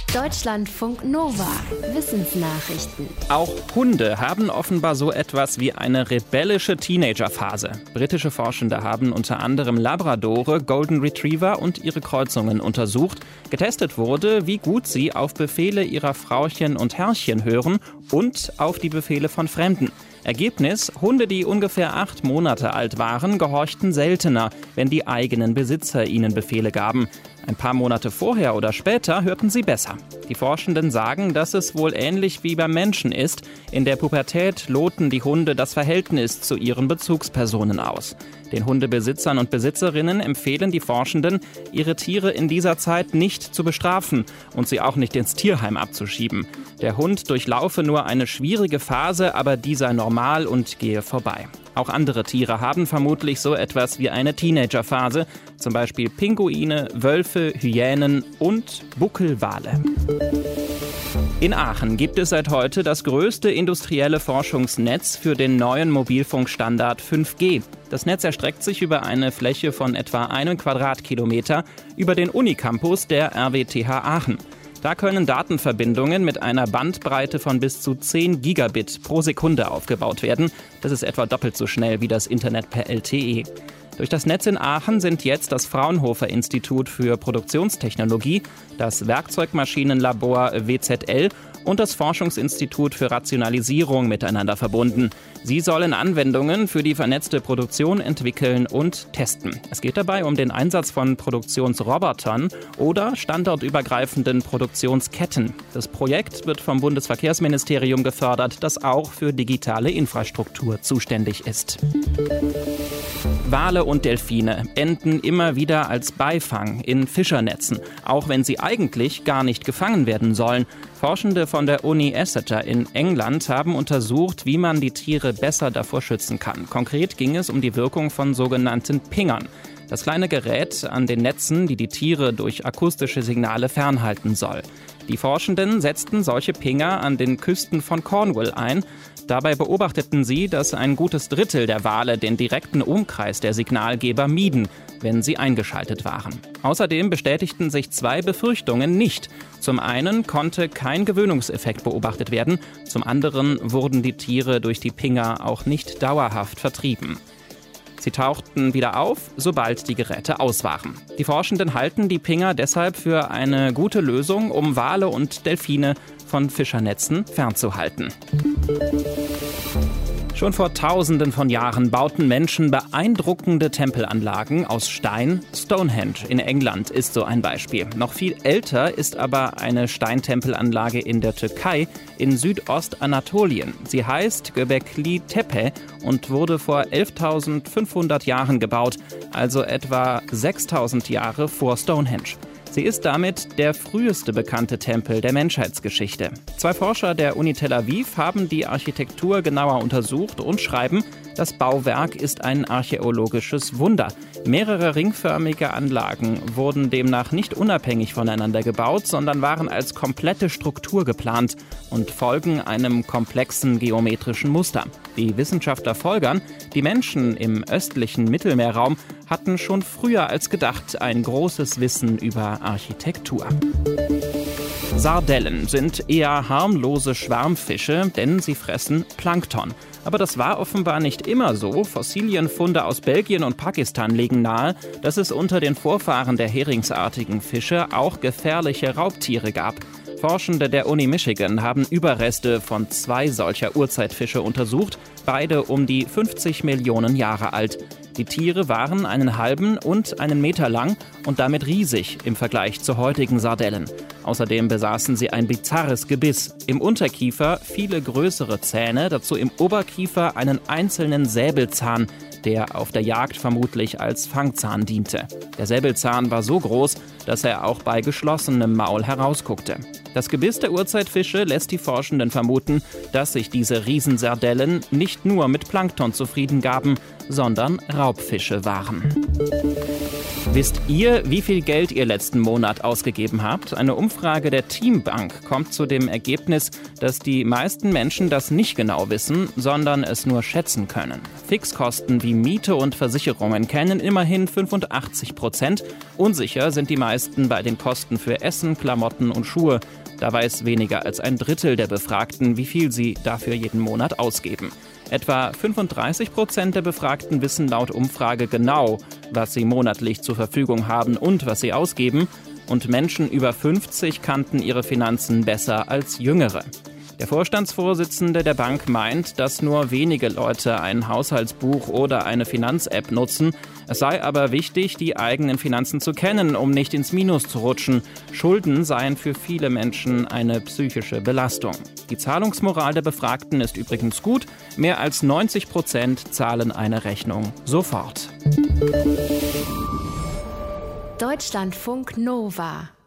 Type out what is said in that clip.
Deutschlandfunk Nova. Wissensnachrichten. Auch Hunde haben offenbar so etwas wie eine rebellische Teenagerphase. Britische Forschende haben unter anderem Labradore, Golden Retriever und ihre Kreuzungen untersucht. Getestet wurde, wie gut sie auf Befehle ihrer Frauchen und Herrchen hören und auf die Befehle von Fremden. Ergebnis: Hunde, die ungefähr 8 Monate alt waren, gehorchten seltener, wenn die eigenen Besitzer ihnen Befehle gaben. Ein paar Monate vorher oder später hörten sie besser. Die Forschenden sagen, dass es wohl ähnlich wie beim Menschen ist. In der Pubertät loten die Hunde das Verhältnis zu ihren Bezugspersonen aus. Den Hundebesitzern und Besitzerinnen empfehlen die Forschenden, ihre Tiere in dieser Zeit nicht zu bestrafen und sie auch nicht ins Tierheim abzuschieben. Der Hund durchlaufe nur eine schwierige Phase, aber die sei normal und gehe vorbei. Auch andere Tiere haben vermutlich so etwas wie eine Teenagerphase, zum Beispiel Pinguine, Wölfe, Hyänen und Buckelwale. In Aachen gibt es seit heute das größte industrielle Forschungsnetz für den neuen Mobilfunkstandard 5G. Das Netz erstreckt sich über eine Fläche von etwa 1 Quadratkilometer über den Unicampus der RWTH Aachen. Da können Datenverbindungen mit einer Bandbreite von bis zu 10 Gigabit pro Sekunde aufgebaut werden. Das ist etwa doppelt so schnell wie das Internet per LTE. Durch das Netz in Aachen sind jetzt das Fraunhofer-Institut für Produktionstechnologie, das Werkzeugmaschinenlabor WZL und das Forschungsinstitut für Rationalisierung miteinander verbunden. Sie sollen Anwendungen für die vernetzte Produktion entwickeln und testen. Es geht dabei um den Einsatz von Produktionsrobotern oder standortübergreifenden Produktionsketten. Das Projekt wird vom Bundesverkehrsministerium gefördert, das auch für digitale Infrastruktur zuständig ist. Wale und Delfine enden immer wieder als Beifang in Fischernetzen, auch wenn sie eigentlich gar nicht gefangen werden sollen. Forschende von der Uni Exeter in England haben untersucht, wie man die Tiere besser davor schützen kann. Konkret ging es um die Wirkung von sogenannten Pingern. Das kleine Gerät an den Netzen, die die Tiere durch akustische Signale fernhalten soll. Die Forschenden setzten solche Pinger an den Küsten von Cornwall ein. Dabei beobachteten sie, dass ein gutes Drittel der Wale den direkten Umkreis der Signalgeber mieden, wenn sie eingeschaltet waren. Außerdem bestätigten sich 2 Befürchtungen nicht. Zum einen konnte kein Gewöhnungseffekt beobachtet werden, zum anderen wurden die Tiere durch die Pinger auch nicht dauerhaft vertrieben. Sie tauchten wieder auf, sobald die Geräte aus waren. Die Forschenden halten die Pinger deshalb für eine gute Lösung, um Wale und Delfine von Fischernetzen fernzuhalten. Schon vor Tausenden von Jahren bauten Menschen beeindruckende Tempelanlagen aus Stein. Stonehenge in England ist so ein Beispiel. Noch viel älter ist aber eine Steintempelanlage in der Türkei in Südostanatolien. Sie heißt Göbekli Tepe und wurde vor 11.500 Jahren gebaut, also etwa 6.000 Jahre vor Stonehenge. Sie ist damit der früheste bekannte Tempel der Menschheitsgeschichte. 2 Forscher der Uni Tel Aviv haben die Architektur genauer untersucht und schreiben, das Bauwerk ist ein archäologisches Wunder. Mehrere ringförmige Anlagen wurden demnach nicht unabhängig voneinander gebaut, sondern waren als komplette Struktur geplant und folgen einem komplexen geometrischen Muster. Die Wissenschaftler folgern, die Menschen im östlichen Mittelmeerraum hatten schon früher als gedacht ein großes Wissen über Architektur. Sardellen sind eher harmlose Schwarmfische, denn sie fressen Plankton. Aber das war offenbar nicht immer so. Fossilienfunde aus Belgien und Pakistan legen nahe, dass es unter den Vorfahren der heringsartigen Fische auch gefährliche Raubtiere gab. Forschende der Uni Michigan haben Überreste von 2 solcher Urzeitfische untersucht, beide um die 50 Millionen Jahre alt. Die Tiere waren einen halben und einen Meter lang und damit riesig im Vergleich zu heutigen Sardellen. Außerdem besaßen sie ein bizarres Gebiss. Im Unterkiefer viele größere Zähne, dazu im Oberkiefer einen einzelnen Säbelzahn, der auf der Jagd vermutlich als Fangzahn diente. Der Säbelzahn war so groß, dass er auch bei geschlossenem Maul herausguckte. Das Gebiss der Urzeitfische lässt die Forschenden vermuten, dass sich diese Riesensardellen nicht nur mit Plankton zufrieden gaben, sondern Raubfische waren. Wisst ihr, wie viel Geld ihr letzten Monat ausgegeben habt? Eine Umfrage der Teambank kommt zu dem Ergebnis, dass die meisten Menschen das nicht genau wissen, sondern es nur schätzen können. Fixkosten wie Miete und Versicherungen kennen immerhin 85%. Unsicher sind die meisten bei den Kosten für Essen, Klamotten und Schuhe. Da weiß weniger als ein Drittel der Befragten, wie viel sie dafür jeden Monat ausgeben. Etwa 35% der Befragten wissen laut Umfrage genau, was sie monatlich zur Verfügung haben und was sie ausgeben. Und Menschen über 50 kannten ihre Finanzen besser als Jüngere. Der Vorstandsvorsitzende der Bank meint, dass nur wenige Leute ein Haushaltsbuch oder eine Finanz-App nutzen. Es sei aber wichtig, die eigenen Finanzen zu kennen, um nicht ins Minus zu rutschen. Schulden seien für viele Menschen eine psychische Belastung. Die Zahlungsmoral der Befragten ist übrigens gut. Mehr als 90% zahlen eine Rechnung sofort. Deutschlandfunk Nova